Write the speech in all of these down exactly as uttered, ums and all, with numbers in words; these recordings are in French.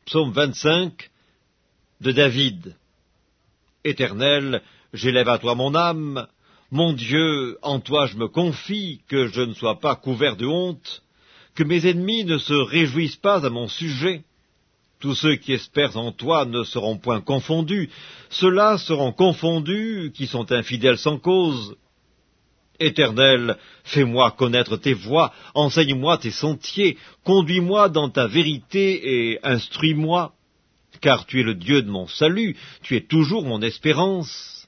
Psaume vingt-cinq de David. Éternel, j'élève à toi mon âme. Mon Dieu, en toi je me confie, que je ne sois pas couvert de honte, que mes ennemis ne se réjouissent pas à mon sujet. Tous ceux qui espèrent en toi ne seront point confondus, ceux-là seront confondus qui sont infidèles sans cause. Éternel, fais-moi connaître tes voies, enseigne-moi tes sentiers, conduis-moi dans ta vérité et instruis-moi, car tu es le Dieu de mon salut, tu es toujours mon espérance.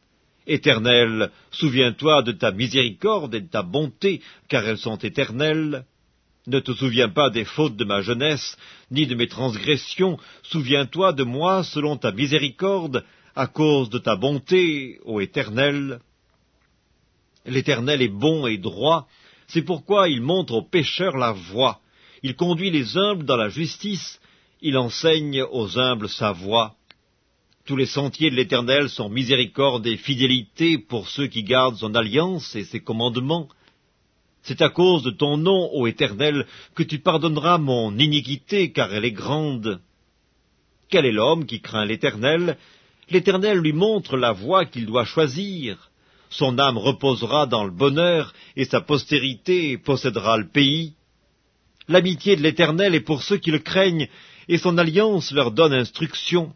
Éternel, souviens-toi de ta miséricorde et de ta bonté, car elles sont éternelles. Ne te souviens pas des fautes de ma jeunesse, ni de mes transgressions, souviens-toi de moi selon ta miséricorde, à cause de ta bonté, ô Éternel. L'Éternel est bon et droit, c'est pourquoi il montre aux pécheurs la voie. Il conduit les humbles dans la justice, il enseigne aux humbles sa voie. Tous les sentiers de l'Éternel sont miséricorde et fidélité pour ceux qui gardent son alliance et ses commandements. C'est à cause de ton nom, ô Éternel, que tu pardonneras mon iniquité, car elle est grande. Quel est l'homme qui craint l'Éternel? L'Éternel lui montre la voie qu'il doit choisir. Son âme reposera dans le bonheur, et sa postérité possédera le pays. L'amitié de l'Éternel est pour ceux qui le craignent, et son alliance leur donne instruction.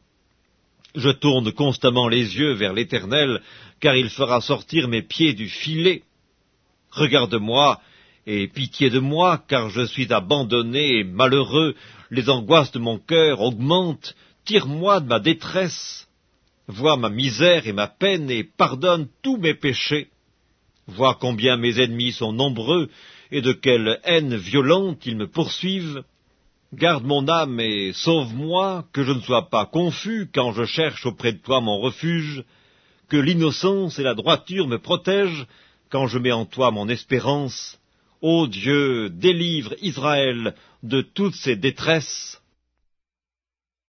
Je tourne constamment les yeux vers l'Éternel, car il fera sortir mes pieds du filet. Regarde-moi, et pitié de moi, car je suis abandonné et malheureux, les angoisses de mon cœur augmentent, tire-moi de ma détresse. Vois ma misère et ma peine, et pardonne tous mes péchés. Vois combien mes ennemis sont nombreux, et de quelle haine violente ils me poursuivent. Garde mon âme et sauve-moi, que je ne sois pas confus quand je cherche auprès de toi mon refuge, que l'innocence et la droiture me protègent quand je mets en toi mon espérance. Ô Dieu, délivre Israël de toutes ses détresses.